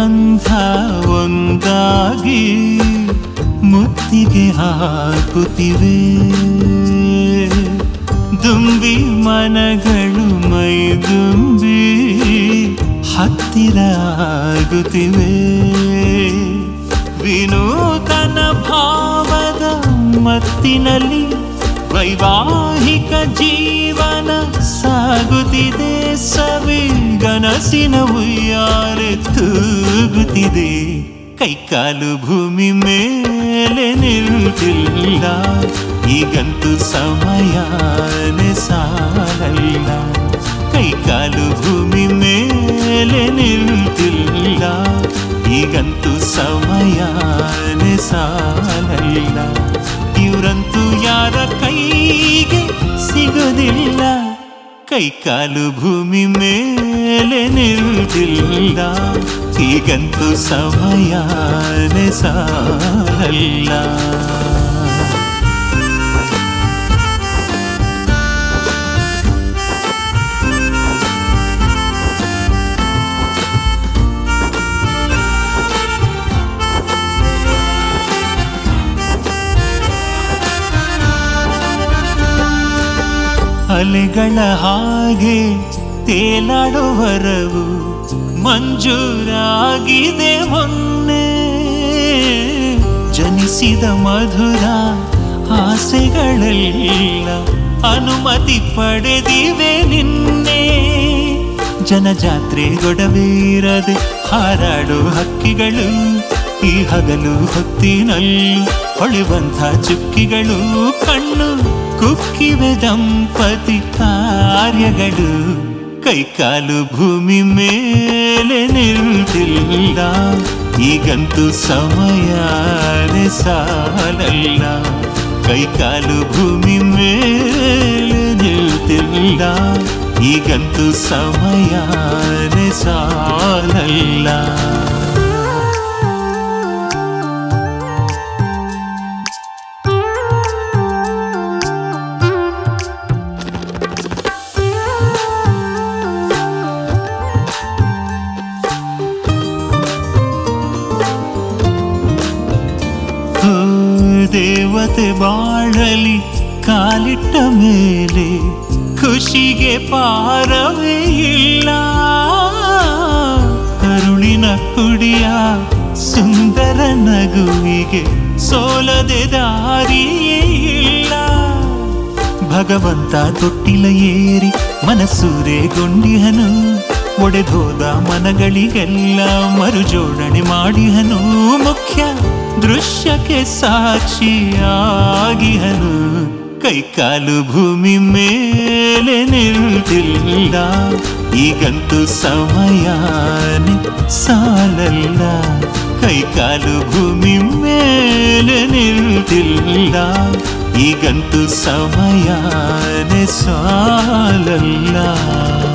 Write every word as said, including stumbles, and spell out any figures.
ಬಂಧ ಒಂದಾಗಿ ಮುತ್ತಿಗೆ ಹಾಕುತ್ತಿವೆ. ದುಂಬಿ ಮನಗಳು ಮೈದುಂಬಿ ಹತ್ತಿರ ಆಗುತ್ತಿವೆ. ವಿನೂತನ ಭಾವದ ಮತ್ತಿನಲ್ಲಿ ವೈವಾಹಿಕ ಜೀವನ ಸಾಗುತ್ತಿದೆ. ಸವಿ ಗನಸಿನ ಉಯ್ಯಾಲೆ ತೂಗುತ್ತಿದೆ. ಕೈಕಾಲು ಭೂಮಿ ಮೇಲೆ ನಿಲ್ಲುತ್ತಿಲ್ಲ. ಈಗಂತೂ ಸಮಯನೇ ಸಾಲಲ್ಲ. ಕೈಕಾಲು ಭೂಮಿ ಮೇಲೆ ನಿಲ್ಲುತ್ತಿಲ್ಲ. ಈಗಂತೂ ಸಮಯನೇ ಸಾಲಲ್ಲ. ಇವರಂತೂ ಯಾರ ಕೈಗೆ ಸಿಗೋದಿಲ್ಲ. ಕೈಕಾಲು ಭೂಮಿ ಮೇಲೆ ನಿಲ್ಲುತ್ತಿಲ್ಲ. ಈಗಂತೂ ಸಮಯನೇ ಸಾಲಲ್ಲ. ಅಲೆಗಳ ಹಾಗೆ ತೇಲಾಡುವರವು ಮಂಜೂರಾಗಿದೆ ಮೊನ್ನೆ. ಜನಿಸಿದ ಮಧುರ ಆಸೆಗಳೆಲ್ಲ ಅನುಮತಿ ಪಡೆದಿವೆ ನಿನ್ನೆ. ಜನಜಾತ್ರೆ ಗೊಡವೆ ಇರದೆ ಹಾರಾಡೋ ಹಕ್ಕಿಗಳು ಈ ಹಗಲು ಹೊತ್ತಿನಲ್ಲೂ ಹೊಳೆವಂಥ ಚುಕ್ಕಿಗಳು. ಕಣ್ಣು ಕುಕ್ಕಿವೆ ದಂಪತಿ ಕಾರ್ಯಗಳು. ಕೈಕಾಲು ಭೂಮಿ ಮೇಲೆ ನಿಲ್ಲುತ್ತಿಲ್ಲ. ಈಗಂತೂ ಸಮಯನೇ ಸಾಲಲ್ಲ. ಕೈಕಾಲು ಭೂಮಿ ಮೇಲೆ ನಿಲ್ಲುತ್ತಿಲ್ಲ. ಈಗಂತೂ ಸಮಯನೇ ಸಾಲಲ್ಲ. ದೇವತೆ ಬಾಳಲಿ ಕಾಲಿಟ್ಟ ಮೇಲೆ ಖುಷಿಗೆ ಪಾರವೇ ಇಲ್ಲ. ಕರುಳಿನ ಕುಡಿಯ ಸುಂದರ ನಗುವಿಗೆ ಸೋಲದೆ ದಾರಿಯೇ ಇಲ್ಲ. ಭಗವಂತ ತೊಟ್ಟಿಲ ಏರಿ ಮನಸೂರೆಗೊಂಡಿಹನು. ಒಡೆದೋದ ಮನಗಳಿಗೆಲ್ಲ ಮರುಜೋಡಣೆ ಮಾಡಿಹನು. ಮುಖ್ಯ ದೃಶ್ಯಕ್ಕೆ ಸಾಕ್ಷಿಯಾಗಿಹನು. ಕೈಕಾಲು ಭೂಮಿ ಮೇಲೆ ನಿಲ್ಲುತ್ತಿಲ್ಲ. ಈಗಂತೂ ಸಮಯನೇ ಸಾಲಲ್ಲ. ಕೈಕಾಲು ಭೂಮಿ ಮೇಲೆ ನಿಲ್ಲುತ್ತಿಲ್ಲ. ಈಗಂತೂ ಸಮಯನೇ ಸಾಲಲ್ಲ.